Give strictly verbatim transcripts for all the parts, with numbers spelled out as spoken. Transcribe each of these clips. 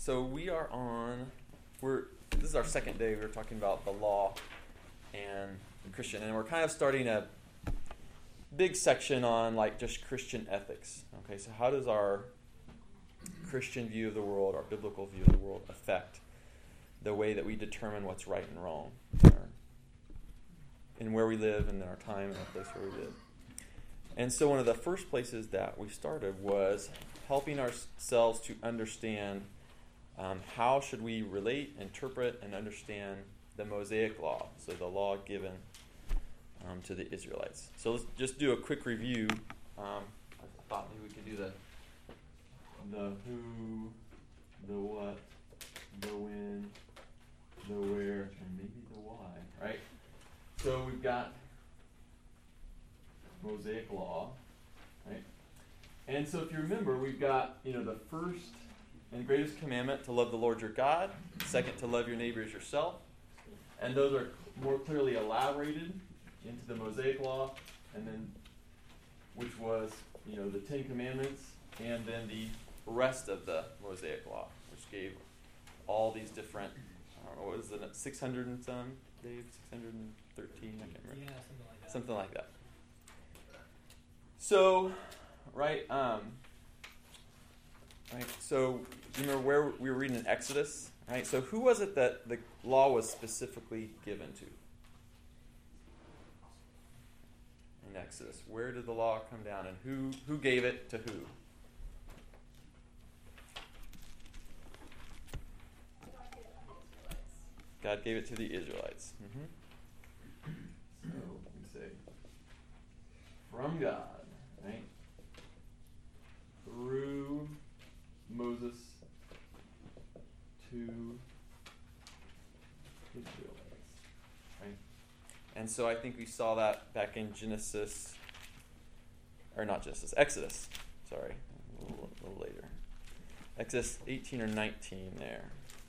so we are on, we're, this is our second day. We're talking about the law and Christian, and we're kind of starting a big section on like just Christian ethics. Okay, so how does our Christian view of the world, our biblical view of the world, affect the way that we determine what's right and wrong in, our, in where we live and in our time and the place where we live? And so one of the first places that we started was helping ourselves to understand um, how should we relate, interpret, and understand the Mosaic law, so the law given um, to the Israelites. So let's just do a quick review. Um, I thought maybe we could do the the who, the what, the when, the where, and maybe the why, right? So we've got Mosaic law, right? And so if you remember, we've got, you know, the first and greatest commandment to love the Lord your God, second to love your neighbor as yourself, and those are more clearly elaborated into the Mosaic law, and then which was, you know, the Ten Commandments, and then the rest of the Mosaic law, which gave all these different, I don't know, what was it, six hundred and some, Dave, six hundred thirteen, I can't remember. Yeah, something like that. Something like that. So, right, um, right, so you remember where we were reading in Exodus, right? So who was it that the law was specifically given to? In Exodus, where did the law come down, and who who gave it to who? God gave it to the Israelites. Mm-hmm. So we say, from God, right? Through Moses to Israelites, right? And so I think we saw that back in Genesis, or not Genesis, Exodus. Sorry, a little, a little later. Exodus eighteen or nineteen there.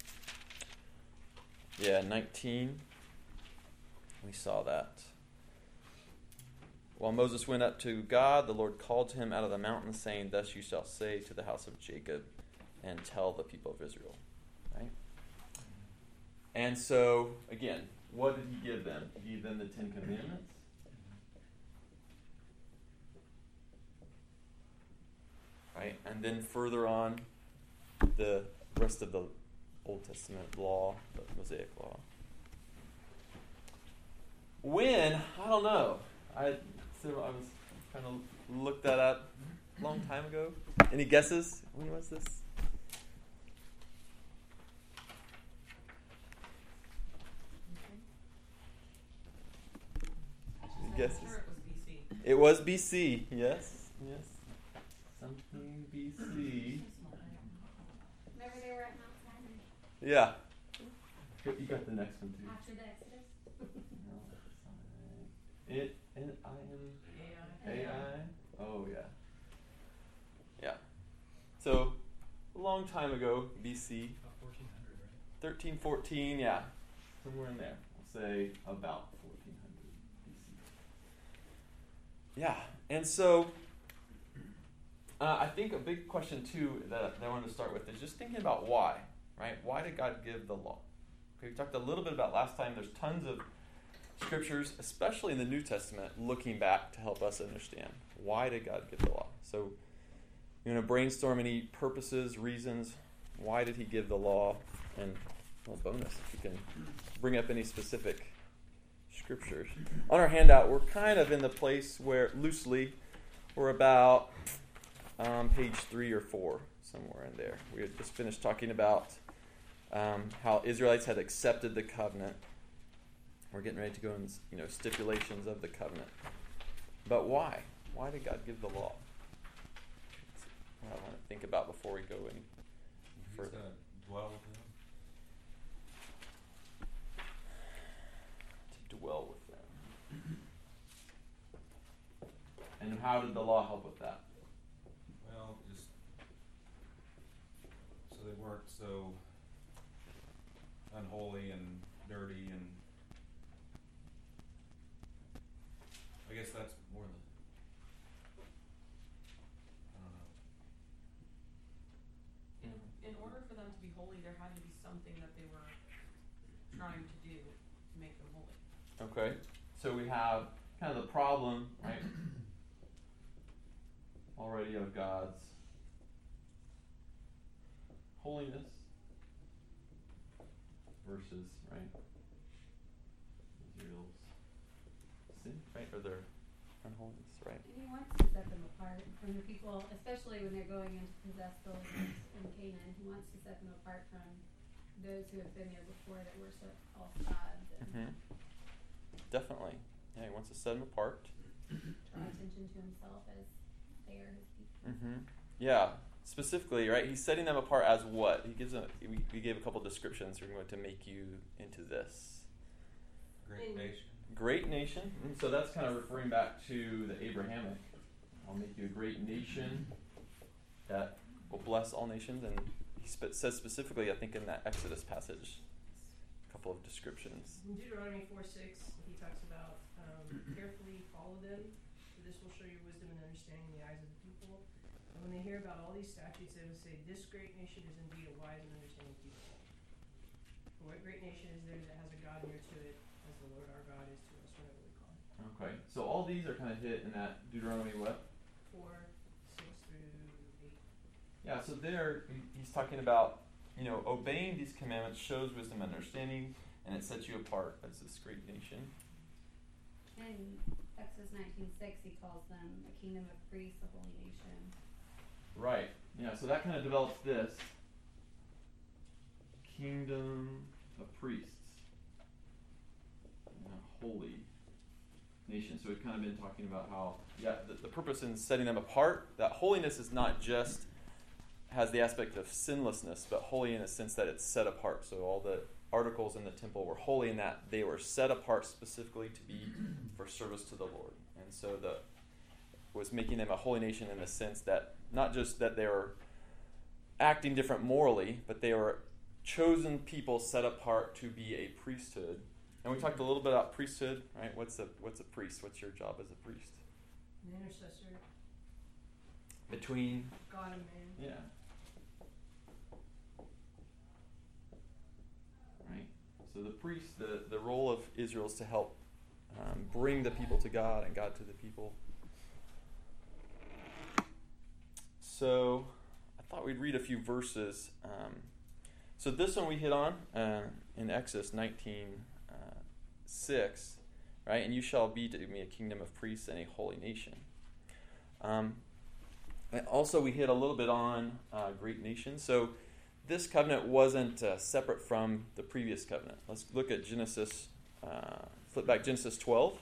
Yeah, nineteen. We saw that. While Moses went up to God, the Lord called to him out of the mountain, saying, "Thus you shall say to the house of Jacob, and tell the people of Israel." Right? And so, again, what did he give them? He gave them the Ten Commandments. Right? And then further on, the rest of the Old Testament law, the Mosaic law. When? I don't know. I so I was trying to look that up a long time ago. Any guesses? When was this? Any guesses? Sure it was B C. It was B C. Yes. Yes. Something B C. Remember they were at Mount Sinai Yeah. You got the next one too. after the Exodus? It N I M A I. Oh yeah. Yeah. So a long time ago, B C. About fourteen hundred, right? Thirteen, fourteen, yeah. Somewhere in there. We'll say about fourteen hundred B C. Yeah. And so uh, I think a big question too that, that I wanted to start with is just thinking about why. Right? Why did God give the law? Okay, we talked a little bit about last time. There's tons of scriptures, especially in the New Testament, looking back to help us understand why did God give the law. So you're going to brainstorm any purposes, reasons. Why did he give the law? And, well, bonus, if you can bring up any specific scriptures. On our handout, we're kind of in the place where, loosely, we're about um, page three or four, somewhere in there. We had just finished talking about um, how Israelites had accepted the covenant. We're getting ready to go in, you know, stipulations of the covenant. But why? Why did God give the law? That's what I want to think about before we go any He's further. going to dwell with them. To dwell with them. And how did the law help with that? Well, just so they weren't so unholy and dirty, and I guess that's more the, I don't know. In, in order for them to be holy, there had to be something that they were trying to do to make them holy. Okay, so we have kind of the problem, right? Already of God's holiness versus, right, Israel's sin, right, or their unholiness, right? And he wants to set them apart from the people, especially when they're going in to possess the land in Canaan. He wants to set them apart from those who have been there before that worship false gods and Mm-hmm. Definitely. Yeah, he wants to set them apart. draw attention to himself as they are his people. Mm-hmm. Yeah, specifically, right? He's setting them apart as what? He gives a. We, we gave a couple descriptions. We're going to make you into this Great In- nation. great nation. And so that's kind of referring back to the Abrahamic. I'll make you a great nation that will bless all nations. And he spe- says specifically, I think, in that Exodus passage, a couple of descriptions. In Deuteronomy four six, he talks about um, carefully follow them, for this will show your wisdom and understanding in the eyes of the people. And when they hear about all these statutes, they will say, this great nation is indeed a wise and understanding people. For what great nation is there that has a God near to it, as the Lord our God is to us whenever we call him? Okay, so all these are kind of hit in that Deuteronomy what? four, six through eight. Yeah, so there he- he's talking about, you know, obeying these commandments shows wisdom and understanding, and it sets you apart as this great nation. In Exodus nineteen six, he calls them a kingdom of priests, a holy nation. Right. Yeah, so that kind of develops this kingdom of priests and a holy nation. So we've kind of been talking about how, yeah, the, the purpose in setting them apart, that holiness is not just has the aspect of sinlessness, but holy in a sense that it's set apart. So all the articles in the temple were holy in that they were set apart specifically to be for service to the Lord. And so the was making them a holy nation in the sense that not just that they were acting different morally, but they were chosen people set apart to be a priesthood. And we talked a little bit about priesthood, right? What's a what's a priest? What's your job as a priest? An intercessor, Between God and man. yeah. Right. So the priest, the, the role of Israel is to help um, bring the people to God and God to the people. So I thought we'd read a few verses. Um, so this one we hit on uh, in Exodus nineteen six, right? And you shall be to me a kingdom of priests and a holy nation. Um, and also we hit a little bit on uh, great nation. So this covenant wasn't uh, separate from the previous covenant. Let's look at Genesis, uh, flip back Genesis twelve.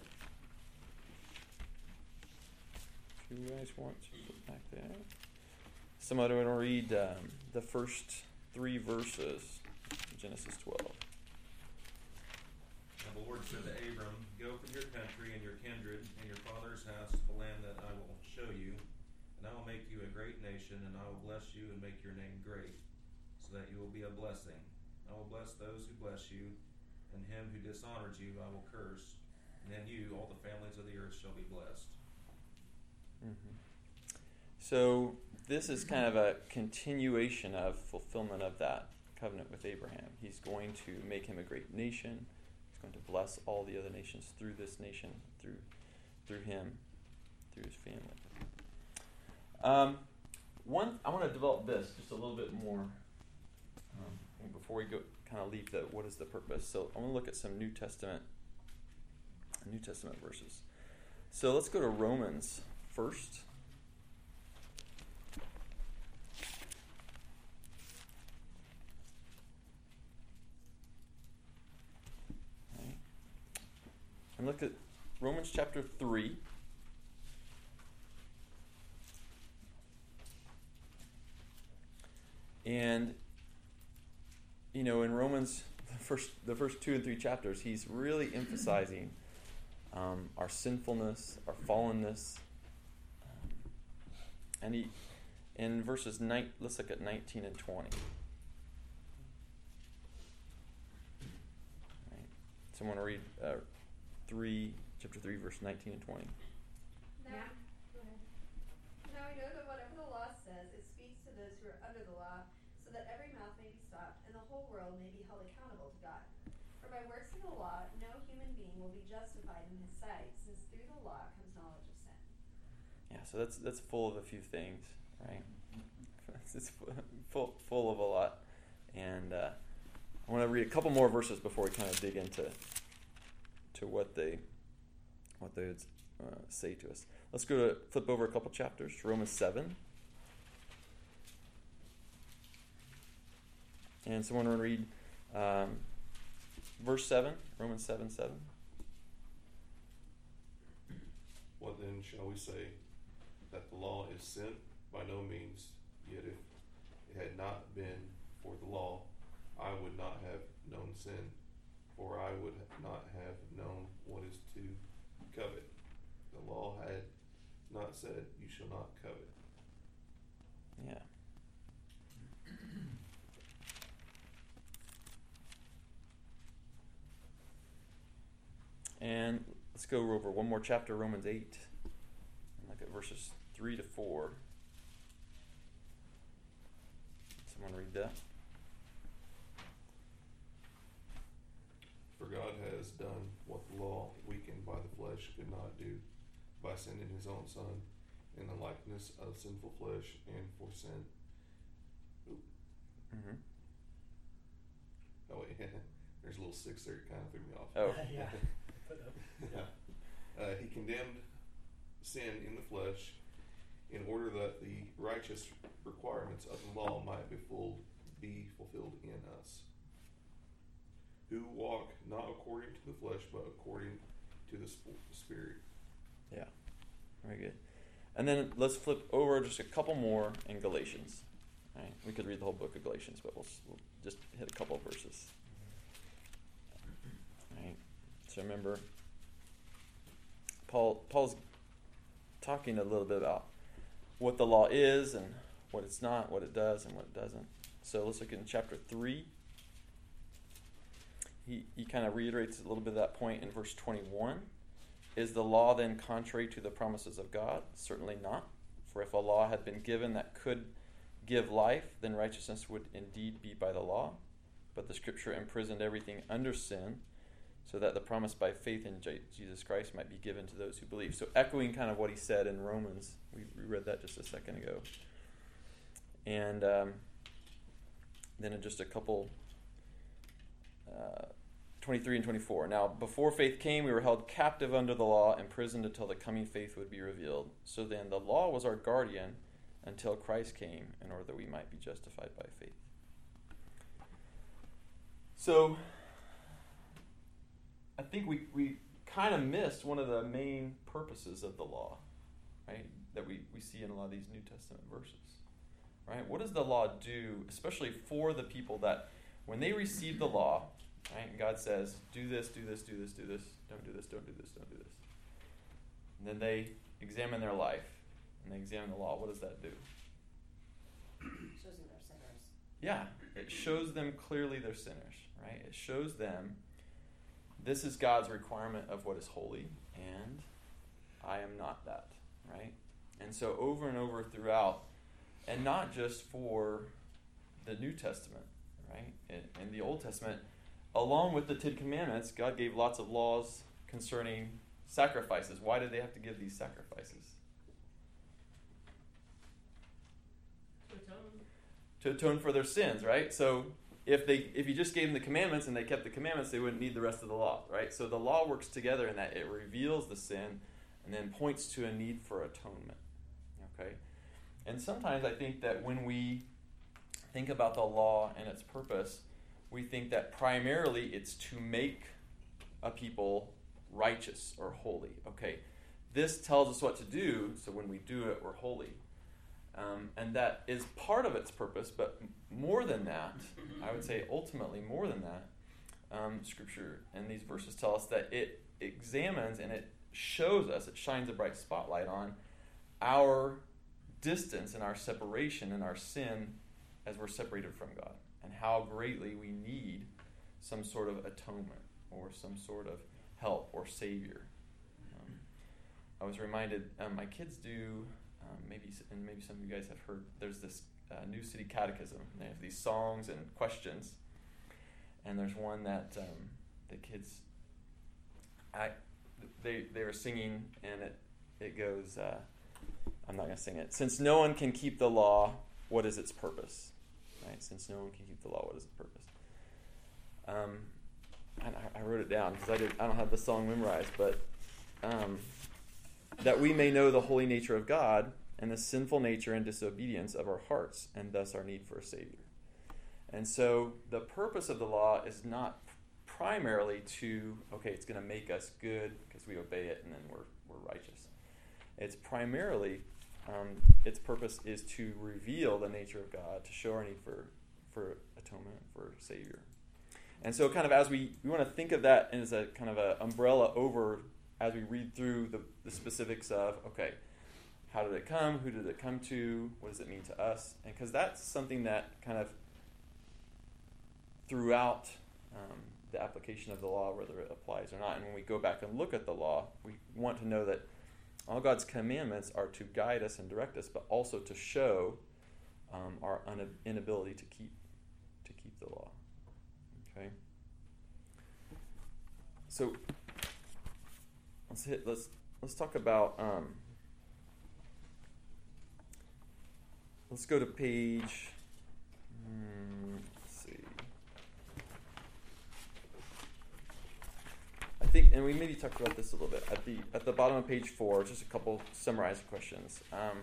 If you guys want to flip back there. Somebody want to read um, the first three verses of Genesis twelve. And the Lord said to Abram, go from your country and your kindred and your father's house to the land that I will show you, and I will make you a great nation, and I will bless you and make your name great, so that you will be a blessing. I will bless those who bless you, and him who dishonors you I will curse, and in you all the families of the earth shall be blessed. Mm-hmm. So this is kind of a continuation of fulfillment of that covenant with Abraham. He's going to make him a great nation. He's going to bless all the other nations through this nation, through through him, through his family. Um, one, I want to develop this just a little bit more um, before we go. Kind of leave the what is the purpose. So I want to look at some New Testament, New Testament verses. So let's go to Romans first. And look at Romans chapter three. And, you know, in Romans, the first, the first two and three chapters, he's really emphasizing um, our sinfulness, our fallenness. Um, and he, in verses nine, let's look at nineteen and twenty. Right. Someone read uh, three, chapter three, verse nineteen and twenty. Now, go ahead. Now we know that whatever the law says, it speaks to those who are under the law, so that every mouth may be stopped, and the whole world may be held accountable to God. For by works of the law, no human being will be justified in his sight, since through the law comes knowledge of sin. Yeah, so that's that's full of a few things, right? It's full full of a lot, and uh, I want to read a couple more verses before we kind of dig into to what they what they would uh, say to us. Let's go to flip over a couple chapters. Romans seven, and someone will read um, verse seven. Romans seven seven. What then shall we say? That the law is sin? By no means. Yet if it had not been for the law, I would not have known sin, for I would not have known what is to covet. The law had not said, you shall not covet. Yeah. And let's go over one more chapter, Romans eight. Look at verses three to four. Someone read that. For God has done what the law, weakened by the flesh, could not do, by sending his own Son in the likeness of sinful flesh, and for sin. Oop. Mm-hmm. Oh wait, there's a little six there, it kind of threw me off. Oh. Yeah. Put up. Yeah. Uh, he condemned sin in the flesh in order that the righteous requirements of the law might be, full, be fulfilled in us, who walk not according to the flesh, but according to the sp- Spirit. Yeah, very good. And then let's flip over just a couple more in Galatians. Right? We could read the whole book of Galatians, but we'll, we'll just hit a couple of verses. Right. So remember, Paul Paul's talking a little bit about what the law is and what it's not, what it does and what it doesn't. So let's look in chapter three. He he kind of reiterates a little bit of that point in verse twenty-one. Is the law then contrary to the promises of God? Certainly not. For if a law had been given that could give life, then righteousness would indeed be by the law. But the Scripture imprisoned everything under sin, so that the promise by faith in J- Jesus Christ might be given to those who believe. So echoing kind of what he said in Romans. We, we read that just a second ago. And um, then in just a couple... Uh, twenty-three and twenty-four. Now, before faith came, we were held captive under the law, imprisoned until the coming faith would be revealed. So then the law was our guardian until Christ came, in order that we might be justified by faith. So, I think we, we kind of missed one of the main purposes of the law, right? That we, we see in a lot of these New Testament verses, right? What does the law do, especially for the people that, when they receive the law, right, and God says, do this, do this, do this, do this, don't do this, don't do this, don't do this. And then they examine their life, and they examine the law. What does that do? Shows them they're sinners. Yeah, it shows them clearly they're sinners, right? It shows them this is God's requirement of what is holy, and I am not that, right? And so over and over throughout, and not just for the New Testament, right? In, in the Old Testament, along with the Ten Commandments, God gave lots of laws concerning sacrifices. Why did they have to give these sacrifices? To atone. To atone for their sins, right? So if they if you just gave them the commandments and they kept the commandments, they wouldn't need the rest of the law, right? So the law works together in that it reveals the sin and then points to a need for atonement, okay? And sometimes I think that when we think about the law and its purpose, we think that primarily it's to make a people righteous or holy. Okay, this tells us what to do, so when we do it, we're holy. Um, and that is part of its purpose, but more than that, I would say ultimately more than that, um, Scripture and these verses tell us that it examines and it shows us, it shines a bright spotlight on our distance and our separation and our sin as we're separated from God, and how greatly we need some sort of atonement or some sort of help or savior. Um, I was reminded, um, my kids do, um, maybe, and maybe some of you guys have heard, there's this uh, New City Catechism. They have these songs and questions, and there's one that um, the kids, I, they they were singing, and it it goes. Uh, I'm not going to sing it. Since no one can keep the law, what is its purpose? Right? Since no one can keep the law, what is its purpose? Um, and I, I wrote it down because I did. I don't have the song memorized, but um, that we may know the holy nature of God and the sinful nature and disobedience of our hearts, and thus our need for a Savior. And so the purpose of the law is not primarily to, okay, it's going to make us good because we obey it and then we're we're righteous. It's primarily, um, its purpose is to reveal the nature of God, to show our need for, for atonement, for Savior. And so kind of as we, we want to think of that as a kind of an umbrella over as we read through the, the specifics of, okay, how did it come? Who did it come to? What does it mean to us? And because that's something that kind of throughout um, the application of the law, whether it applies or not. And when we go back and look at the law, we want to know that all God's commandments are to guide us and direct us, but also to show um, our un- inability to keep to keep the law. Okay. So let's hit. Let's let's talk about. Um, let's go to page. Hmm, let's see. I think, and we maybe talked about this a little bit at the at the bottom of page four. Just a couple summarized questions. Um,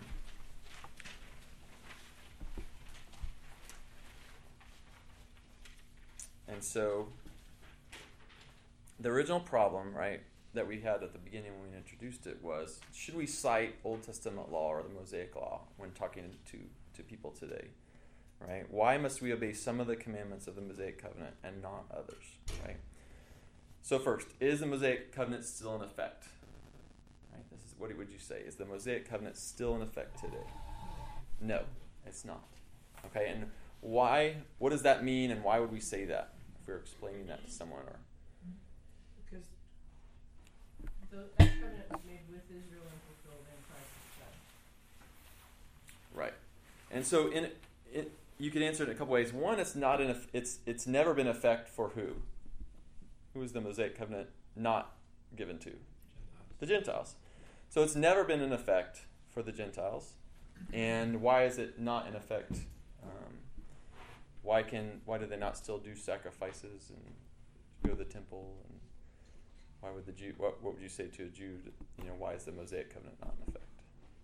and so, the original problem, right, that we had at the beginning when we introduced it was: should we cite Old Testament law or the Mosaic law when talking to to people today? Right? Why must we obey some of the commandments of the Mosaic covenant and not others? Right? So first, is the Mosaic covenant still in effect? Right? This is what would you say? Is the Mosaic covenant still in effect today? No, it's not. Okay, and why? What does that mean, and why would we say that if we were explaining that to someone? Or Because the that covenant was made with Israel and fulfilled in Christ's blood. right, and so in it, you could answer it in a couple ways. One, it's not in. It's it's never been in effect for who? Who is the Mosaic covenant not given to? Gentiles. The Gentiles. So it's never been in effect for the Gentiles. And why is it not in effect? Um, why can why do they not still do sacrifices and go to the temple? And why would the Jew? What, what would you say to a Jew? That, you know, why is the Mosaic covenant not in effect?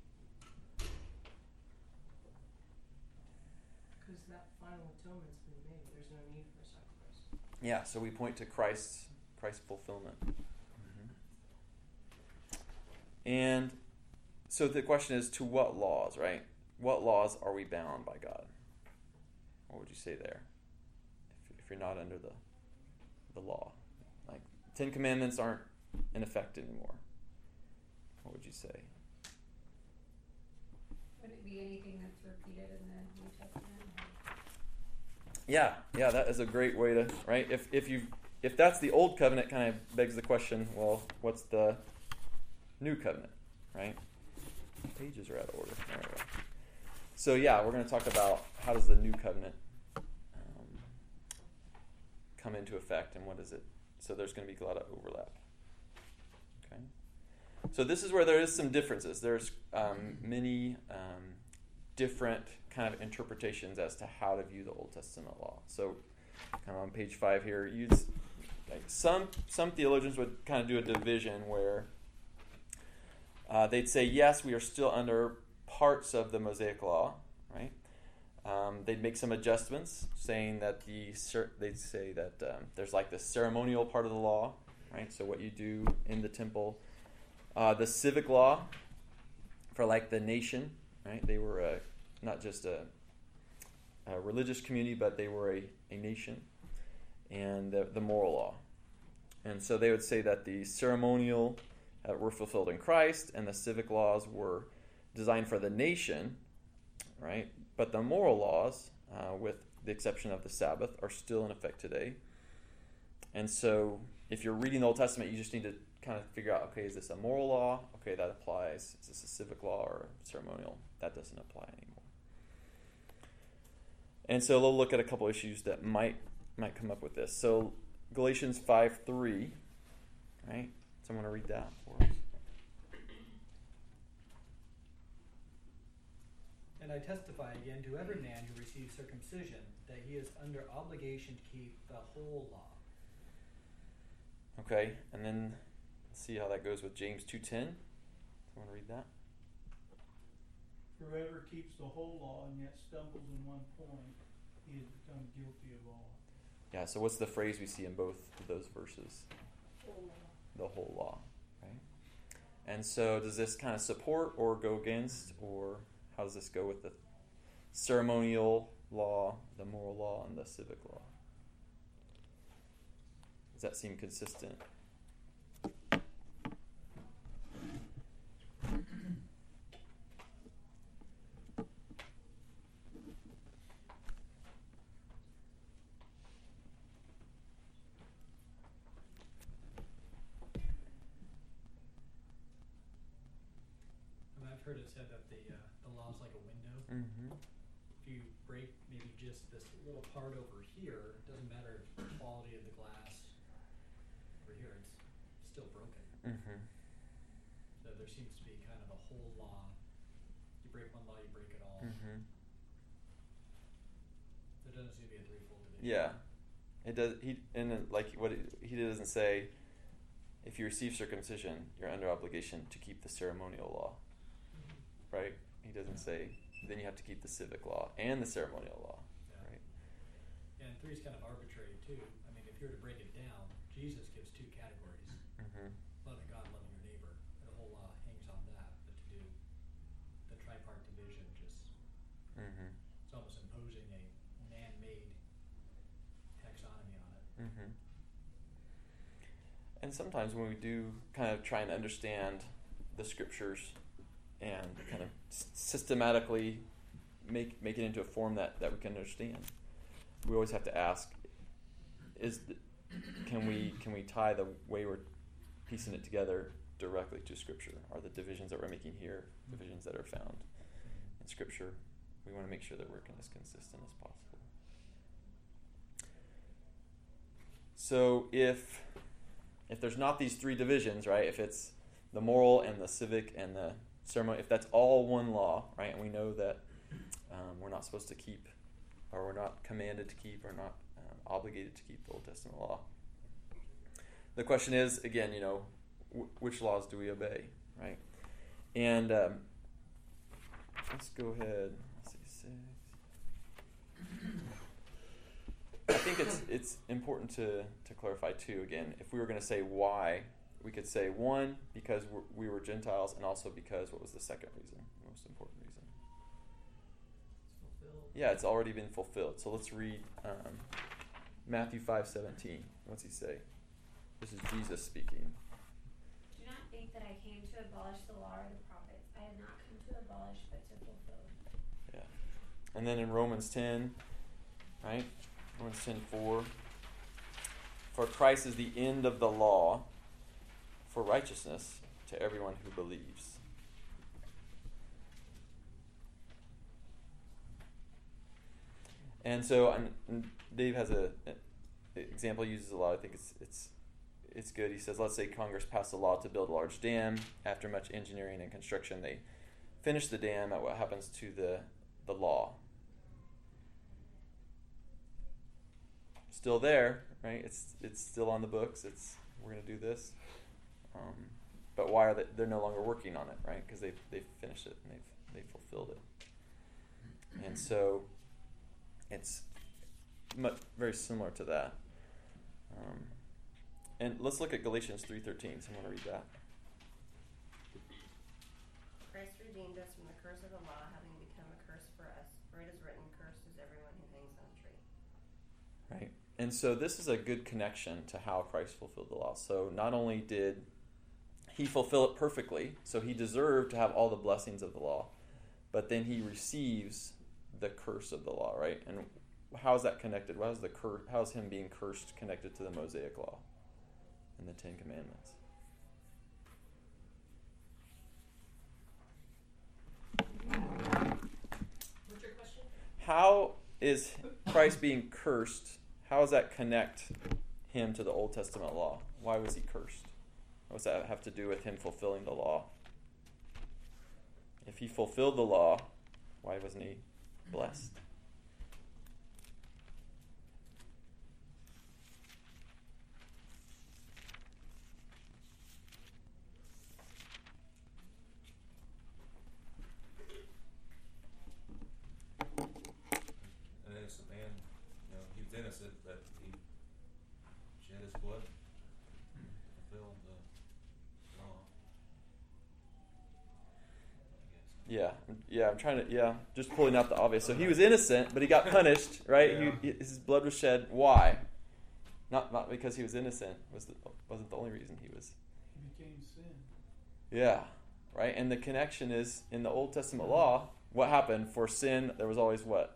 Because that final atonement's been made. There's no need for a sacrifice. Yeah, so we point to Christ's Christ's fulfillment. Mm-hmm. And so the question is, to what laws, right? What laws are we bound by God? What would you say there? If, if you're not under the the law. Like, Ten Commandments aren't in effect anymore. What would you say? Would it be anything that's repeated in the New Testament? Yeah, yeah, that is a great way to, right? If if you if that's the old covenant, kind of begs the question, well, what's the new covenant, right? Pages are out of order. There we go. So yeah, we're going to talk about how does the new covenant um, come into effect, and what is it? So there's going to be a lot of overlap. Okay. So this is where there is some differences. There's um, many um, different kind of interpretations as to how to view the Old Testament law. So kind of on page five here, you'd, like some some theologians would kind of do a division where uh, they'd say, yes, we are still under parts of the Mosaic law, right? Um, they'd make some adjustments, saying that the they'd say that um, there's like the ceremonial part of the law, right? So what you do in the temple, uh, the civic law for like the nation, right? They were a, not just a, a religious community, but they were a, a nation, and the, the moral law. And so they would say that the ceremonial uh, were fulfilled in Christ, and the civic laws were designed for the nation, right? But the moral laws, uh, with the exception of the Sabbath, are still in effect today. And so if you're reading the Old Testament, you just need to kind of figure out, okay, is this a moral law? Okay, that applies. Is this a civic law or ceremonial? That doesn't apply anymore. And so we'll look at a couple issues that might might come up with this. So Galatians five three, right? Someone to read that for us. And I testify again to every man who receives circumcision that he is under obligation to keep the whole law. Okay, and then let's see how that goes with James two ten. Someone to read that? Whoever keeps the whole law and yet stumbles in one point, he has become guilty of all. Yeah, so what's the phrase we see in both of those verses? Whole law. The whole law, right? And so does this kind of support or go against, or how does this go with the ceremonial law, the moral law, and the civic law? Does that seem consistent? And I've heard it said that the uh, the law is like a window. Mm-hmm. If you break maybe just this little part over here, it doesn't matter the quality of the glass over here, it's still broken. Mm-hmm. So there seems to be kind of a whole law. You break one law, you break it all. Mm-hmm. There doesn't seem to be a threefold division. Yeah, it does. He and then, like what it, he doesn't say. If you receive circumcision, you're under obligation to keep the ceremonial law, right? He doesn't say then you have to keep the civic law and the ceremonial law, Yeah. right? And three is kind of arbitrary too. I mean, if you were to break it down, Jesus gives two categories: Mm-hmm. loving God, loving your neighbor. The whole law hangs on that. But to do the tripart division, just Mm-hmm. it's almost imposing a man-made taxonomy on it. Mm-hmm. And sometimes when we do kind of try and understand the scriptures and kind of s- systematically make make it into a form that, that we can understand, we always have to ask: Is the, can we can we tie the way we're piecing it together directly to Scripture? Are the divisions that we're making here divisions that are found in Scripture? We want to make sure that we're as consistent as possible. So if if there's not these three divisions, right? If it's the moral and the civic and the ceremony, if that's all one law, right? And we know that um, we're not supposed to keep, or we're not commanded to keep, or not um, obligated to keep the Old Testament law. The question is, again, you know, w- which laws do we obey, right? And um, let's go ahead. Let's see, six. I think it's it's important to, to clarify too. Again, if we were going to say why, we could say one, because we're, we were Gentiles, and also because what was the second reason, the most important reason? It's fulfilled. Yeah, it's already been fulfilled. So let's read um, Matthew five seventeen. What's he say? This is Jesus speaking. Do not think that I came to abolish the law or the prophets. I have not come to abolish, but to fulfill. Yeah, and then in Romans ten, right? Romans ten four. For Christ is the end of the law for righteousness to everyone who believes. And so, and, and Dave has a, a example he uses a lot. I think it's it's it's good. He says, let's say Congress passed a law to build a large dam. After much engineering and construction, they finish the dam. At what happens to the the law? Still there, right? It's it's still on the books. It's we're going to do this, um, but why are they? They're no longer working on it, right? Because they've they've finished it and they've they've fulfilled it, and so it's much, very similar to that. Um, and let's look at Galatians three thirteen. Someone want to read that? Christ redeemed us from the curse of the law, having become a curse for us. For it is written, "Cursed is everyone who hangs on a tree." Right. And so this is a good connection to how Christ fulfilled the law. So not only did he fulfill it perfectly, so he deserved to have all the blessings of the law, but then he receives the curse of the law, right? And how is that connected? How is the cur- how is him being cursed connected to the Mosaic law and the Ten Commandments? What's your question? How is Christ being cursed, how does that connect him to the Old Testament law? Why was he cursed? What does that have to do with him fulfilling the law? If he fulfilled the law, why wasn't he blessed? An innocent man, you know, he was innocent, but he shed his blood to fulfill the law. I guess. Yeah, yeah, I'm trying to, yeah, just pulling out the obvious. So he was innocent, but he got punished, right? Yeah. He, his blood was shed. Why? Not not because he was innocent. Was the, wasn't the only reason he was. He became sin. Yeah, right? And the connection is, in the Old Testament law, what happened? For sin, there was always what?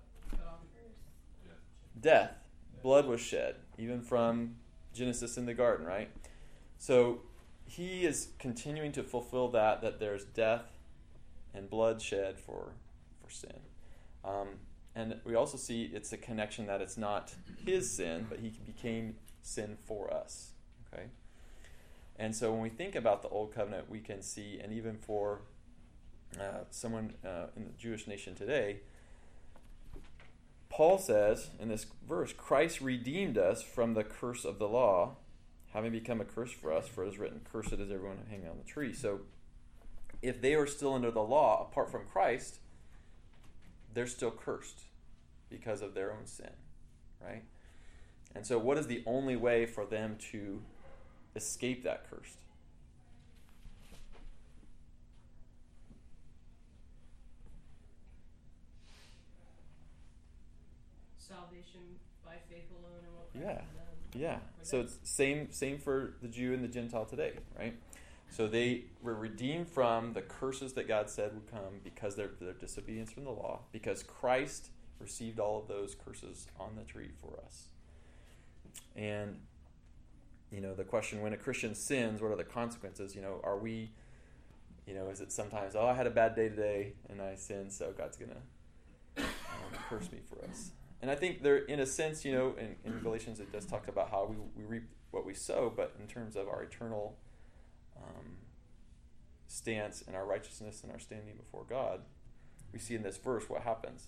Death. Blood was shed, even from Genesis in the garden, right? So he is continuing to fulfill that, that there's death and blood shed for, for sin. Um, and we also see it's a connection that it's not his sin, but he became sin for us, okay? And so when we think about the Old Covenant, we can see, and even for uh, someone uh, in the Jewish nation today, Paul says in this verse, Christ redeemed us from the curse of the law, having become a curse for us, for it is written, cursed is everyone hanging on the tree. So if they were still under the law apart from Christ, they're still cursed because of their own sin, right? And so what is the only way for them to escape that curse? Salvation by faith alone and what Christ Yeah. has done. Yeah. So it's same same for the Jew and the Gentile today, right? So they were redeemed from the curses that God said would come because of their, their disobedience from the law, because Christ received all of those curses on the tree for us. And, you know, the question, when a Christian sins, what are the consequences? You know, are we, you know, is it sometimes, oh, I had a bad day today and I sinned, so God's going to um, curse me for us? And I think there, in a sense, you know, in, in Galatians it does talk about how we, we reap what we sow, but in terms of our eternal um, stance and our righteousness and our standing before God, we see in this verse what happens.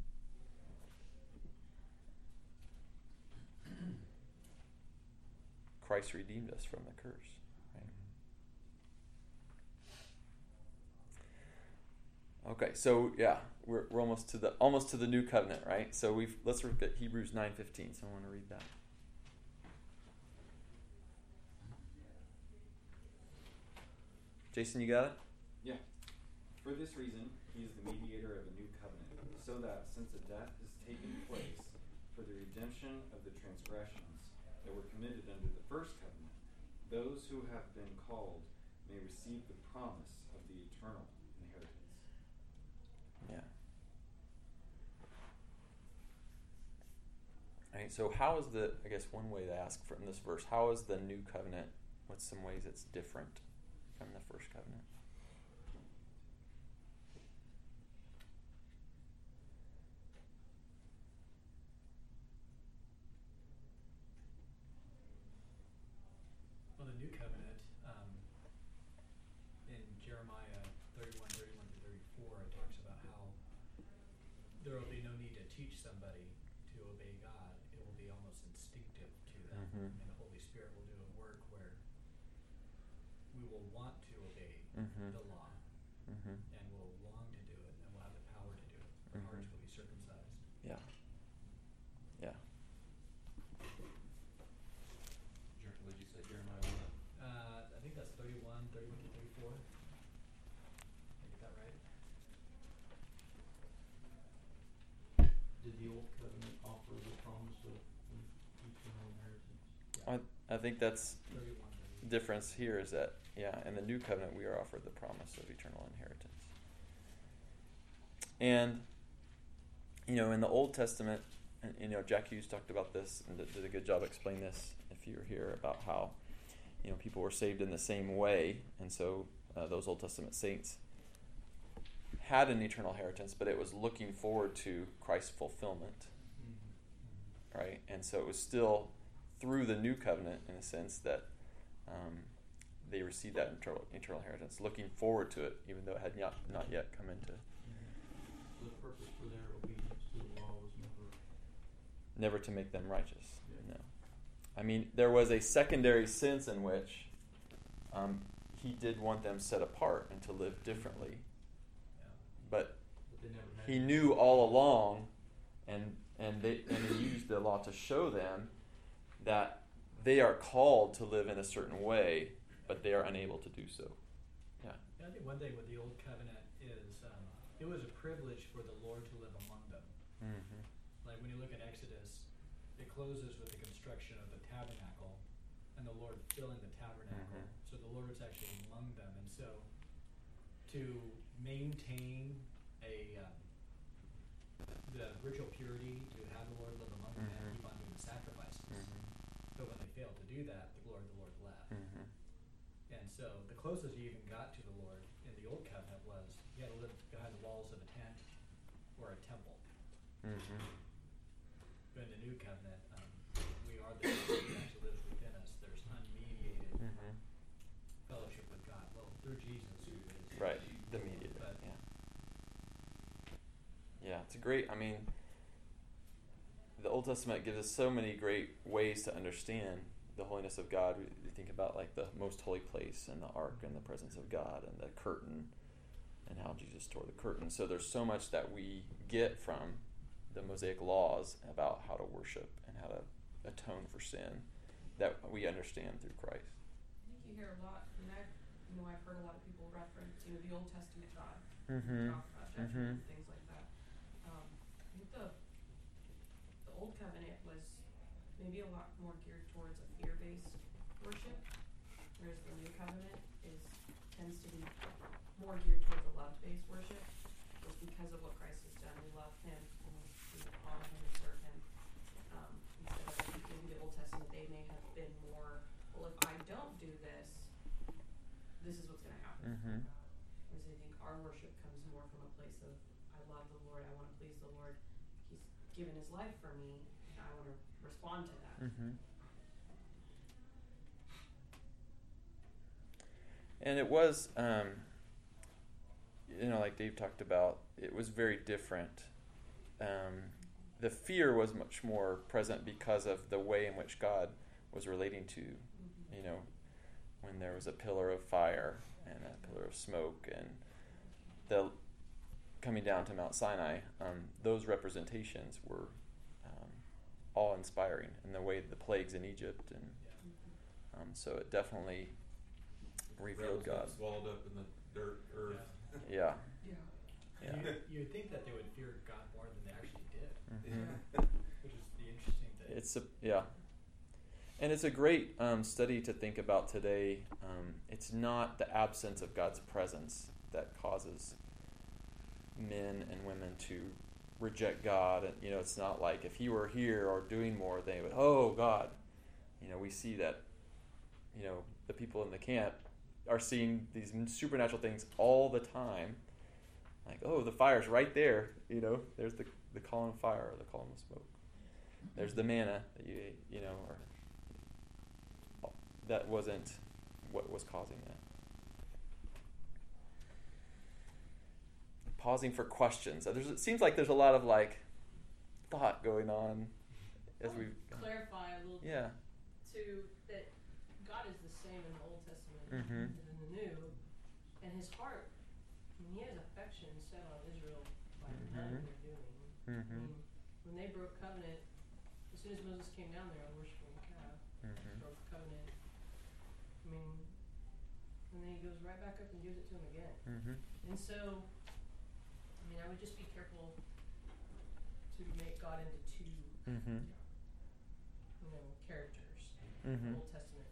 Christ redeemed us from the curse. Right? Okay, so yeah, we're we're almost to the almost to the new covenant, right? So we've let's look at Hebrews nine fifteen. So I want to read that. Jason, you got it? Yeah. For this reason, he is the mediator of a new covenant, so that since a death is taking place for the redemption of the transgressions that were committed under the first covenant, those who have been called may receive the promise of the eternal inheritance. Yeah. All right, so how is the, I guess one way to ask from this verse, how is the new covenant, what's some ways it's different from the first covenant? Well, the new covenant, um, in Jeremiah thirty-one, thirty-one to thirty-four, it talks about how there will be no need to teach somebody to obey God. It will be almost instinctive to them. Mhm. And the Holy Spirit will do a work where we will want to obey Mhm. the law, Mm-hmm. and we'll long to do it, and we'll have the power to do it. Our Mhm. hearts will be circumcised. Yeah. Yeah. Jer- What did you say, Jeremiah what? Uh, I think that's thirty-one, thirty-one to thirty-four. Did I get that right? Did the old covenant offer the promise of eternal inheritance? I, I think that's thirty-one. the difference here is that, yeah, in the new covenant we are offered the promise of eternal inheritance. And, you know, in the Old Testament, and, you know, Jack Hughes talked about this and did, did a good job explaining this if you were here, about how, you know, people were saved in the same way, and so uh, those Old Testament saints had an eternal inheritance, but it was looking forward to Christ's fulfillment And so it was still through the new covenant, in a sense, that um, they received that eternal, eternal inheritance, looking forward to it, even though it had not, not yet come into. Mm-hmm. The purpose for their obedience to the law was never. Never to make them righteous. Yeah. No. I mean, there was a secondary sense in which um, he did want them set apart and to live differently. Yeah. But, But they never had he it. knew all along, and and they and he used the law to show them that they are called to live in a certain way, but they are unable to do so. Yeah. Yeah, I think one thing with the Old Covenant is um, it was a privilege for the Lord to live among them. Mm-hmm. Like when you look at Exodus, it closes with the construction of the tabernacle and the Lord filling the tabernacle. Mhm. So the Lord was actually among them. And so to maintain a um, the ritual purity, to have the Lord live among them, Mhm. and keep on doing the sacrifices. Mm-hmm. But when they failed to do that, the glory of the Lord left. Mm-hmm. And so the closest you even got to the Lord in the Old Covenant was you had to live behind the walls of a tent or a temple. Mm-hmm. But in the New Covenant, um, we are the temple that actually lives within us. There's unmediated Mm-hmm. fellowship with God. Well, through Jesus, who is Right. The mediator. But- Yeah. Yeah, it's a great. I mean, the Old Testament gives us so many great ways to understand the holiness of God. We, we think about like the most holy place and the ark and the presence of God and the curtain and how Jesus tore the curtain. So there's so much that we get from the Mosaic laws about how to worship and how to atone for sin that we understand through Christ. I think you hear a lot, I mean, I, you know, I've heard a lot of people reference, you know, the Old Testament God. Mm-hmm. Talk about judgment Mhm. and things like that. Um, I think the, the Old Covenant was maybe a lot more geared towards a fear-based worship, whereas the New Covenant is, tends to be more geared towards a love-based worship, just because of what Christ has done. We love him, and we, we honor him and serve him. Um, instead of, I think maybe the Old Testament, they may have been more, well, if I don't do this, this is what's going to happen. Mm-hmm. Whereas I think our worship comes more from a place of, I love the Lord, I want to please the Lord, he's given his life for me, and I want to respond to that. Mm-hmm. And it was, um, you know, like Dave talked about, it was very different. Um, the fear was much more present because of the way in which God was relating to, Mm-hmm. you know, when there was a pillar of fire and a pillar of smoke and the coming down to Mount Sinai, um, those representations were um, awe-inspiring in the way the plagues in Egypt, and Yeah. um, so it definitely revealed Rebels got God. swallowed up in the dirt earth. Yeah, Yeah. yeah. You, you would think that they would fear God more than they actually did, Mhm. which is the interesting thing. It's a yeah, and it's a great um, study to think about today. Um, it's not the absence of God's presence that causes men and women to reject God, and you know, it's not like if He were here or doing more, they would, oh God. You know, we see that. You know, the people in the camp are seeing these supernatural things all the time. Like, oh, the fire's right there. You know, there's the the column of fire or the column of smoke. There's the manna that you ate, you know, or that wasn't what was causing that. Pausing for questions. There's, it seems like there's a lot of like thought going on as we. Clarify a little Yeah. to that God is the same in the Old Testament Mhm. as in the New, and his heart, I mean, he has affection set on Israel by none Mhm. of their doing. I Mm-hmm. mean, when they broke covenant, as soon as Moses came down there and worshiping the calf, Mm-hmm. broke covenant. I mean, and then he goes right back up and gives it to him again. Mm-hmm. And so, I mean, I would just be careful to make God into two, Mm-hmm. you know, characters. Mm-hmm. Old Testament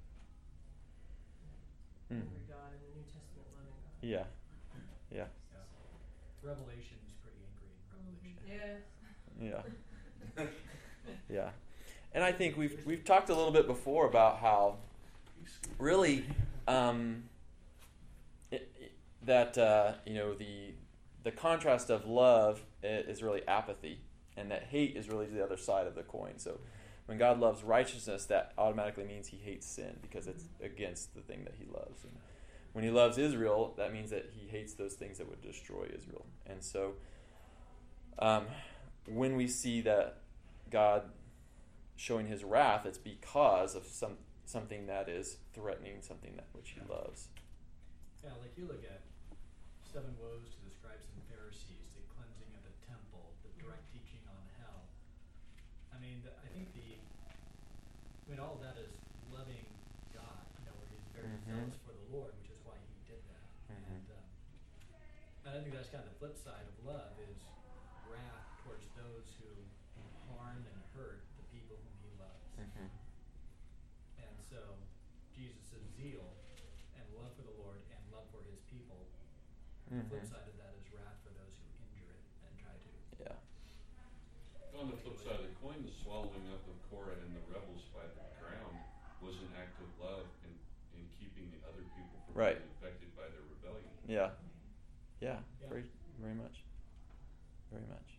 Mm. angry God and the New Testament loving God. Yeah. Yeah. Yeah. Revelation is pretty angry in Revelation. Yeah. Yeah. Yeah. And I think we've we've talked a little bit before about how really um, it, it, that uh, you know the the contrast of love i- is really apathy, and that hate is really the other side of the coin. So when God loves righteousness, that automatically means he hates sin because it's against the thing that he loves. And when he loves Israel, that means that he hates those things that would destroy Israel. And so um, when we see that God showing his wrath, it's because of some something that is threatening something that which he loves. Yeah, like you look at seven woes to the scribes and Pharisees, the cleansing of the temple, the direct teaching on hell. I mean, the, I think the, I mean, all of that is loving God, you know, where he's very Mhm. zealous for the Lord, which is why he did that. Mhm. And, um, and I think that's kind of the flip side of love is wrath towards those who harm and hurt the people whom he loves. Mhm. And so Jesus' zeal and love for the Lord and love for his people. The flip Mhm. side of that is wrath for those who injure it and try to. Yeah. On the flip side of the coin, the swallowing up of Korah and the rebels by the ground was an act of love in, in keeping the other people from Right. being affected by their rebellion. Yeah. Yeah. Yeah. Very, very much. Very much.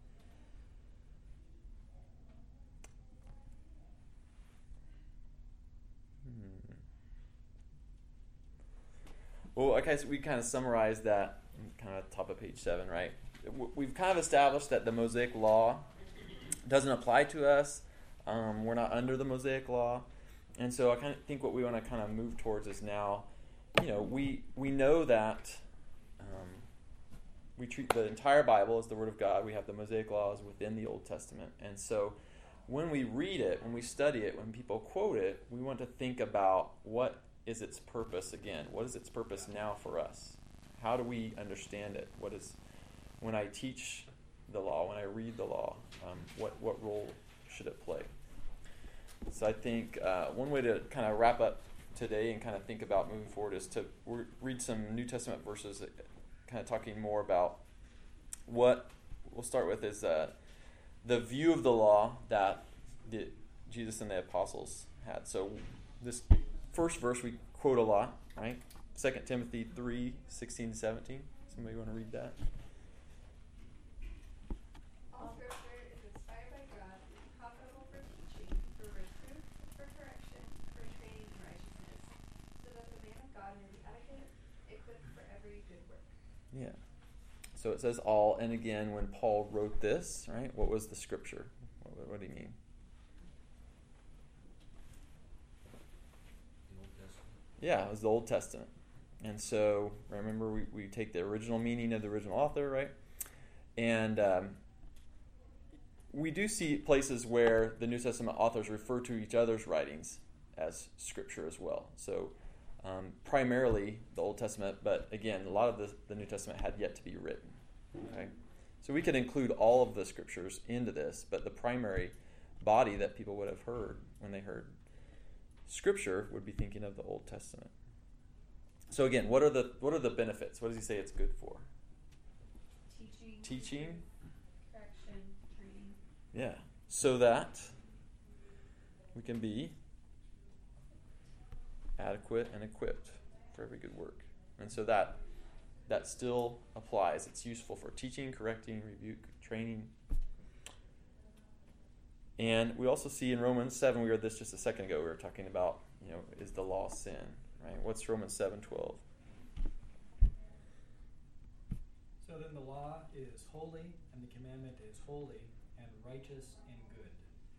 Hmm. Well, okay, so we kind of summarized that kind of top of page seven, right? W- We've kind of established that the Mosaic Law doesn't apply to us. Um, we're not under the Mosaic Law. And so I kind of think what we want to kind of move towards is now, you know, we we know that um, we treat the entire Bible as the Word of God. We have the Mosaic Laws within the Old Testament. And so when we read it, when we study it, when people quote it, we want to think about what is its purpose again? What is its purpose now for us? How do we understand it? What is, when I teach the law, when I read the law, um, what, what role should it play? So I think uh, one way to kind of wrap up today and kind of think about moving forward is to re- read some New Testament verses, that kind of talking more about what we'll start with is uh, the view of the law that the, Jesus and the apostles had. So this first verse we quote a lot, right? Second Timothy three, sixteen to seventeen. Somebody want to read that? All scripture is inspired by God and profitable for teaching, for reproof, for correction, for training in righteousness, so that the man of God may be adequate, equipped for every good work. Yeah. So it says all, and again, when Paul wrote this, right, what was the scripture? What, what, what do you mean? The Old Testament. Yeah, it was the Old Testament. And so, remember, we, we take the original meaning of the original author, right? And um, we do see places where the New Testament authors refer to each other's writings as scripture as well. So, um, primarily the Old Testament, but again, a lot of the, the New Testament had yet to be written. Okay? So we could include all of the scriptures into this, but the primary body that people would have heard when they heard scripture would be thinking of the Old Testament. So again, what are the what are the benefits? What does he say it's good for? Teaching. Teaching. Correction, training. Yeah. So that we can be adequate and equipped for every good work. And so that that still applies. It's useful for teaching, correcting, rebuke, training. And we also see in Romans seven, we read this just a second ago, we were talking about, you know, is the law sin? Right? What's Romans seven twelve? So then the law is holy, and the commandment is holy, and righteous, and good.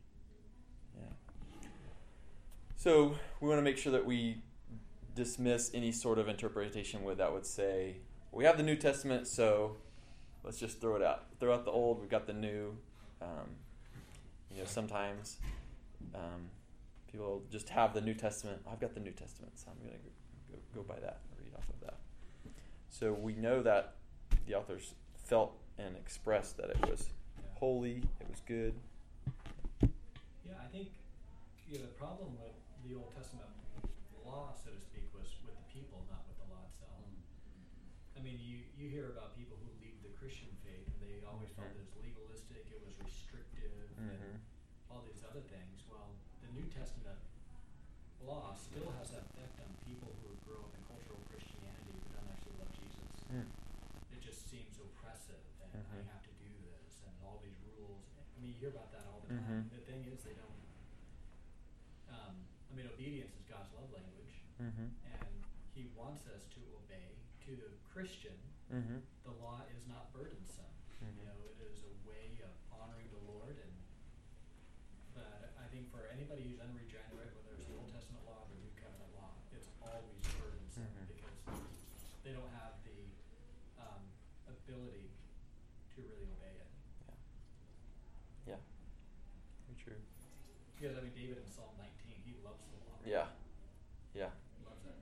Yeah. So we want to make sure that we dismiss any sort of interpretation where that would say, we have the New Testament, so let's just throw it out. Throw out the old, we've got the new. Um, you know, sometimes um, people just have the New Testament. I've got the New Testament, so I'm going to go, go by that, read off of that. So we know that the authors felt and expressed that it was Yeah. holy, it was good. Yeah, I think you know, the problem with the Old Testament law, so to speak, was with the people, not with the law itself. I mean, you, you hear about people who leave the Christian faith, and they always felt it was legalistic, it was restrictive, Mhm. and all these other things. Well, the New Testament law still has that effect on people who grow up in cultural Christianity but don't actually love Jesus. Mm. It just seems oppressive, and Mhm. I have to do this, and it all all these rules. I mean, you hear about that all the time. Mhm. The thing is, they don't. Um, I mean, obedience is God's love language, Mm-hmm. and He wants us to obey. To the Christian, Mm-hmm. the law is not burdensome. Mhm. You know, it is a way of honoring the Lord. And but I think for anybody who's unregenerate, whether it's the Old Testament law or the New Covenant law, it's always burdensome Mhm. because they don't have the um, ability to really obey it. Yeah. Very true. Because I mean, David in Psalm nineteen, he loves the law. Yeah. Yeah. He loves it.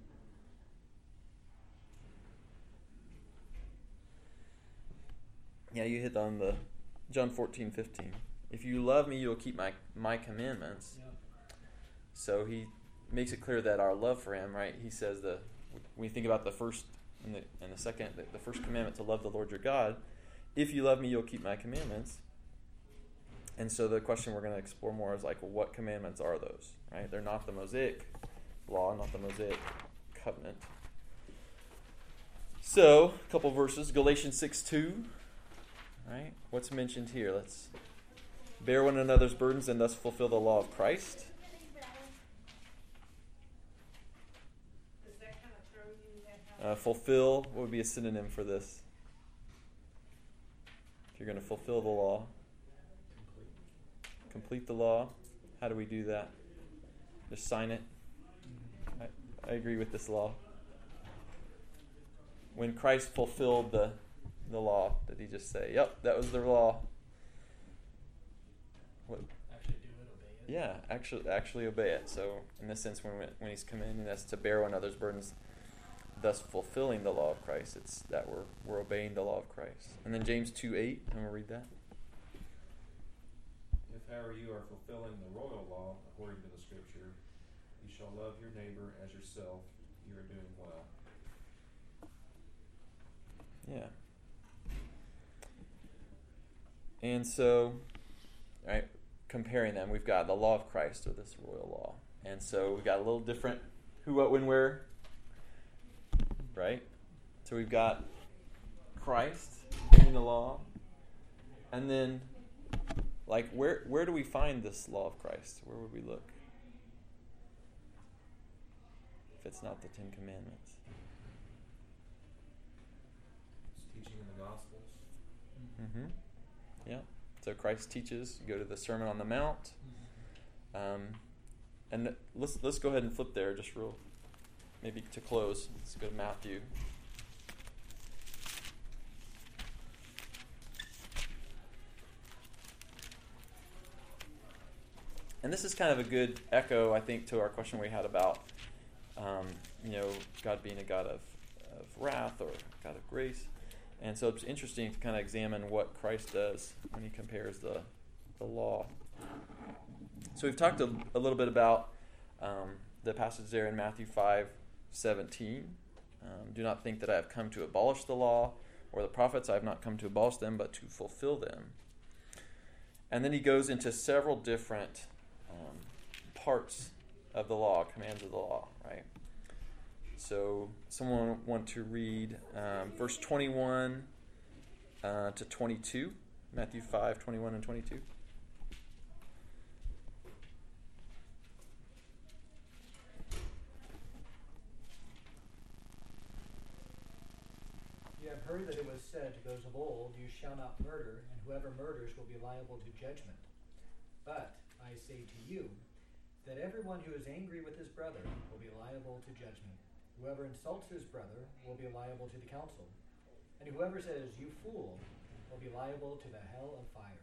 Yeah, you hit on the John fourteen fifteen. If you love me, you'll keep my my commandments. Yeah. So he makes it clear that our love for him, right? He says the when you think about the first and the and the second, the, the first commandment to love the Lord your God. If you love me, you'll keep my commandments. And so the question we're going to explore more is like, well, what commandments are those? Right? They're not the Mosaic law, not the Mosaic covenant. So a couple verses, Galatians six two. Right? What's mentioned here? Let's bear one another's burdens and thus fulfill the law of Christ. Does that kind of throw you in that Uh, fulfill, what would be a synonym for this? If you're going to fulfill the law. Complete the law. How do we do that? Just sign it. I, I agree with this law. When Christ fulfilled the the law, did he just say, yep, that was the law? What? Actually do it, obey it. Yeah, actually actually obey it. So in this sense, when when he's commanding us to bear one another's burdens, thus fulfilling the law of Christ, it's that we're we're obeying the law of Christ. And then James two eight, I'm going to read that. If however you are fulfilling the royal law according to the scripture, you shall love your neighbor as yourself, you are doing well. Yeah. And so, all right, comparing them, we've got the law of Christ or this royal law. And so we've got a little different who, what, when, where, right? So we've got Christ in the law. And then, like, where where do we find this law of Christ? Where would we look? If it's not the Ten Commandments. It's teaching in the Gospels. Mm-hmm. Yeah. So Christ teaches. You go to the Sermon on the Mount. Um, and let's let's go ahead and flip there, just real, maybe to close. Let's go to Matthew. And this is kind of a good echo, I think, to our question we had about, um, you know, God being a God of, of wrath or God of grace. And so it's interesting to kind of examine what Christ does when he compares the, the law. So we've talked a, a little bit about um, the passage there in Matthew five seventeen. Um, Do not think that I have come to abolish the law or the prophets. I have not come to abolish them, but to fulfill them. And then he goes into several different um, parts of the law, commands of the law, right? So someone want to read um, verse twenty-one uh, to twenty-two, Matthew five, twenty-one and twenty-two. You have heard that it was said to those of old, you shall not murder, and whoever murders will be liable to judgment. But I say to you that everyone who is angry with his brother will be liable to judgment. Whoever insults his brother will be liable to the council. And whoever says, you fool, will be liable to the hell of fire.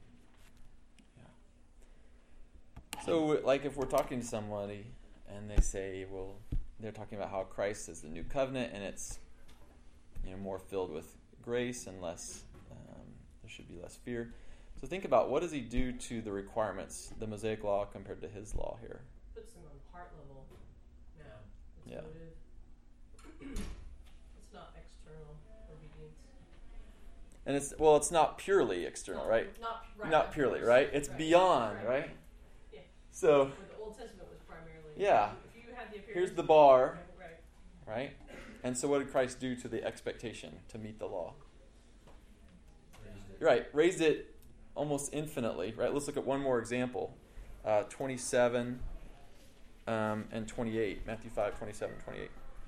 Yeah. So, like, if we're talking to somebody and they say, well, they're talking about how Christ is the new covenant and it's, you know, more filled with grace and less, um, there should be less fear. So think about, what does he do to the requirements, the Mosaic law compared to his law here? Puts them on heart level now. It's Yeah. motive. It's not external obedience. And it's, well, it's not purely external, right? Not, right, Not of purely, course. right? It's Right. beyond, Right. right? Yeah. So, But the Old Testament was primarily. Yeah. If you had the appearance. here's the bar, Right. right? And so what did Christ do to the expectation to meet the law? Raised it. Right, raised it almost infinitely, right? Let's look at one more example. Uh, twenty-seven um, and twenty-eight. Matthew five, twenty-seven, twenty-eight.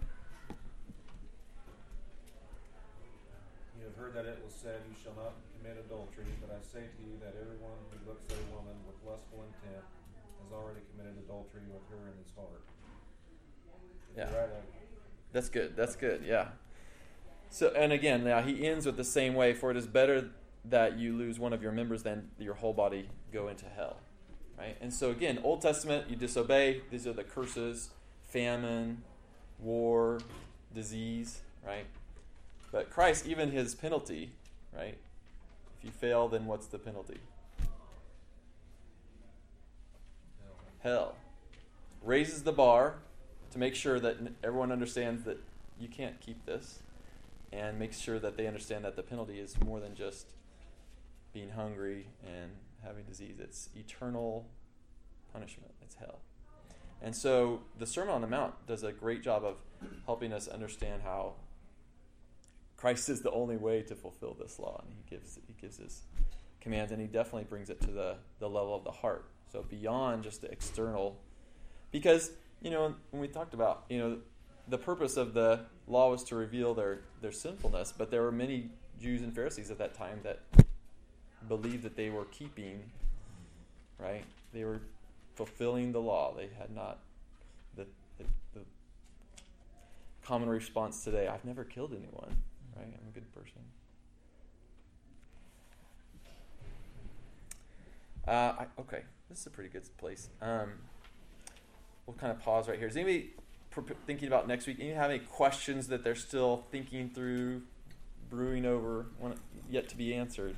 You have heard that it was said, "You shall not commit adultery," but I say to you that everyone who looks at a woman with lustful intent has already committed adultery with her in his heart. If Yeah. you write a- That's good. That's good. Yeah. So, and again, now he ends with the same way, "For it is better that you lose one of your members than your whole body go into hell." Right? And so again, Old Testament, you disobey. These are the curses: famine, war, disease, right? But Christ, even his penalty, right? If you fail, then what's the penalty? Hell. Raises the bar to make sure that everyone understands that you can't keep this, and makes sure that they understand that the penalty is more than just being hungry and having disease. It's eternal punishment. It's hell. And so the Sermon on the Mount does a great job of helping us understand how Christ is the only way to fulfill this law, and he gives he gives his commands, and he definitely brings it to the, the level of the heart. So beyond just the external, because, you know, when we talked about, you know, the purpose of the law was to reveal their, their sinfulness, but there were many Jews and Pharisees at that time that believed that they were keeping, right? They were fulfilling the law. They had not, the, the, the common response today, "I've never killed anyone," right? I'm a good person. Uh, I, okay, this is a pretty good place. Um, we'll kind of pause right here. Is anybody pre- thinking about next week? Anybody have any questions that they're still thinking through, brewing over, want yet to be answered?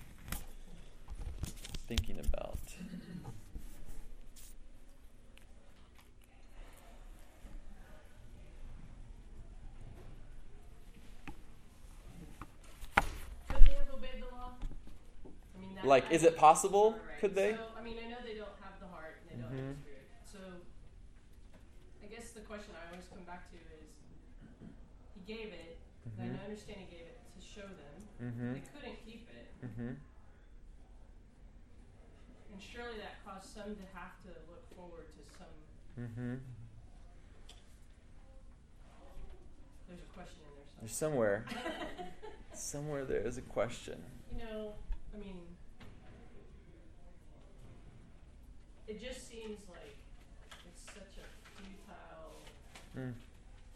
Thinking about. Could they have obeyed the law? I mean, that Like, is it possible? Right. Could they? So, I mean, I know they don't have the heart and they don't have Mhm. the spirit. So, I guess the question I always come back to is, he gave it, and Mhm. I understand he gave it to show them. Mhm. They couldn't keep it. Mm-hmm. And surely that caused some to have to look forward to some. Mm-hmm. There's a question in there There's somewhere. somewhere, somewhere there is a question. You know, I mean, it just seems like it's such a futile Mm. um,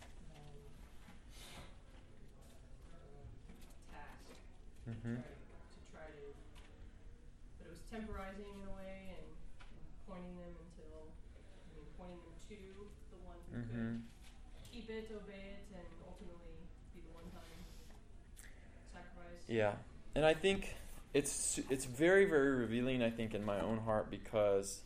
task Mm-hmm. to, try to, to try to. But it was temporizing in a way and, and pointing them until, I mean, pointing them to the one who Mm-hmm. could keep it, obey it, and ultimately be the one-time sacrifice. Yeah, and I think it's it's very, very revealing, I think, in my own heart, because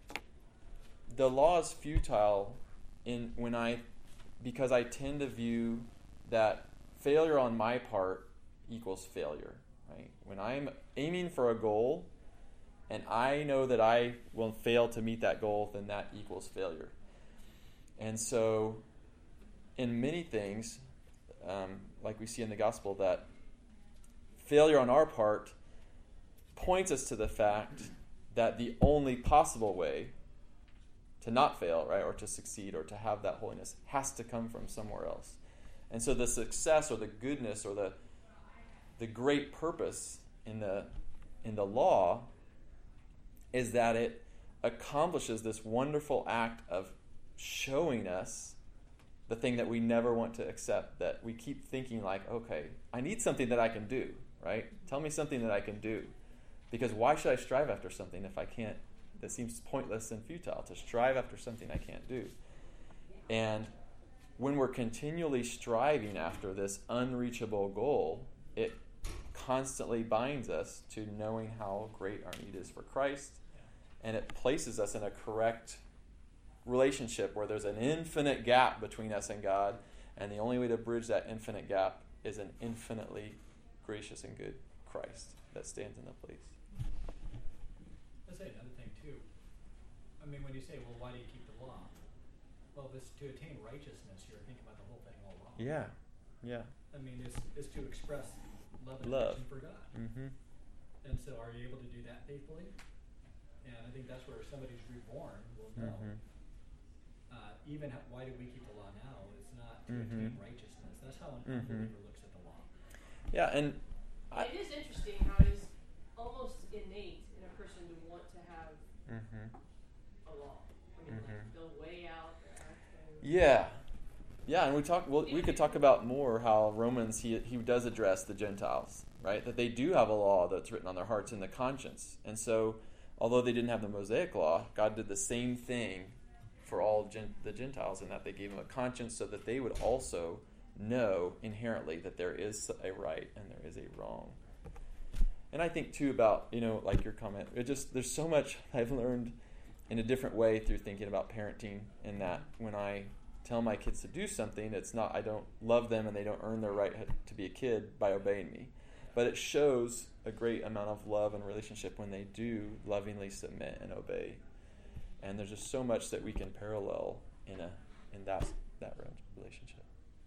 the law is futile in when I because I tend to view that failure on my part equals failure, right? When I'm aiming for a goal and I know that I will fail to meet that goal, then that equals failure. And so in many things, um, like we see in the gospel, that failure on our part points us to the fact that the only possible way to not fail, right, or to succeed or to have that holiness has to come from somewhere else. And so the success or the goodness or the the great purpose in the in the law is that it accomplishes this wonderful act of showing us the thing that we never want to accept, that we keep thinking like, okay, I need something that I can do, right? Tell me something that I can do. Because why should I strive after something if I can't, that seems pointless and futile, to strive after something I can't do. And when we're continually striving after this unreachable goal, it constantly binds us to knowing how great our need is for Christ, and it places us in a correct relationship where there's an infinite gap between us and God, and the only way to bridge that infinite gap is an infinitely gracious and good Christ that stands in the place. Let's say another thing too. I mean, when you say, well, why do you keep the law? Well, if it's to attain righteousness, you're thinking about the whole thing all along. Yeah, yeah. I mean, it's, it's to express love and Love. affection for God. Mm-hmm. And so are you able to do that faithfully? And I think that's where somebody's reborn will know. Mhm. Uh, even how, why do we keep the law now? It's not to Mhm. attain righteousness. That's how an Mhm. unbeliever looks at the law. Yeah, and I, It is interesting how it is almost innate in a person to want to have mhm. a law. I mean, Mhm. like, they'll weigh out there. And Yeah, yeah, and we talk. Well, we could talk about more how Romans he he does address the Gentiles, right? That they do have a law that's written on their hearts in the conscience, and so although they didn't have the Mosaic law, God did the same thing for all gen- the Gentiles in that they gave them a conscience so that they would also know inherently that there is a right and there is a wrong. And I think too about, you know, like your comment, it just there's so much I've learned in a different way through thinking about parenting, in that when I tell my kids to do something, it's not I don't love them and they don't earn their right to be a kid by obeying me. But it shows a great amount of love and relationship when they do lovingly submit and obey. And there's just so much that we can parallel in a in that that relationship.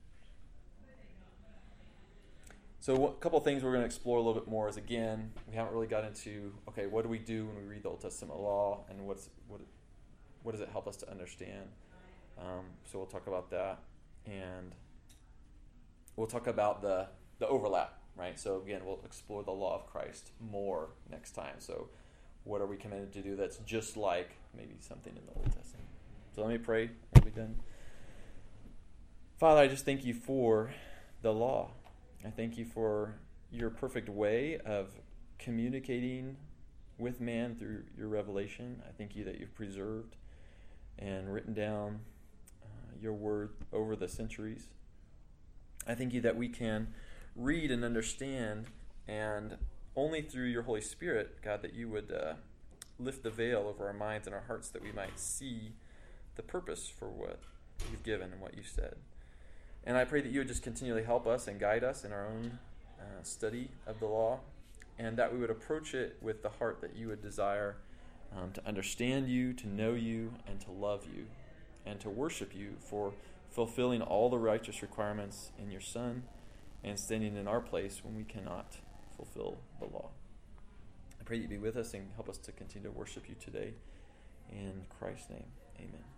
So a couple things we're going to explore a little bit more is, again, we haven't really got into, okay, what do we do when we read the Old Testament law, and what's what what does it help us to understand? Um, so we'll talk about that, and we'll talk about the the overlap, right? So again, we'll explore the law of Christ more next time. So what are we commanded to do that's just like maybe something in the Old Testament? So let me pray. We'll be done. Father, I just thank you for the law. I thank you for your perfect way of communicating with man through your revelation. I thank you that you've preserved and written down uh, your word over the centuries. I thank you that we can read and understand, and only through your Holy Spirit, God, that you would uh, lift the veil over our minds and our hearts, that we might see the purpose for what you've given and what you've said. And I pray that you would just continually help us and guide us in our own uh, study of the law, and that we would approach it with the heart that you would desire um, to understand you, to know you, and to love you, and to worship you for fulfilling all the righteous requirements in your Son and standing in our place when we cannot fulfill the law. I pray that you be with us and help us to continue to worship you today. In Christ's name, amen.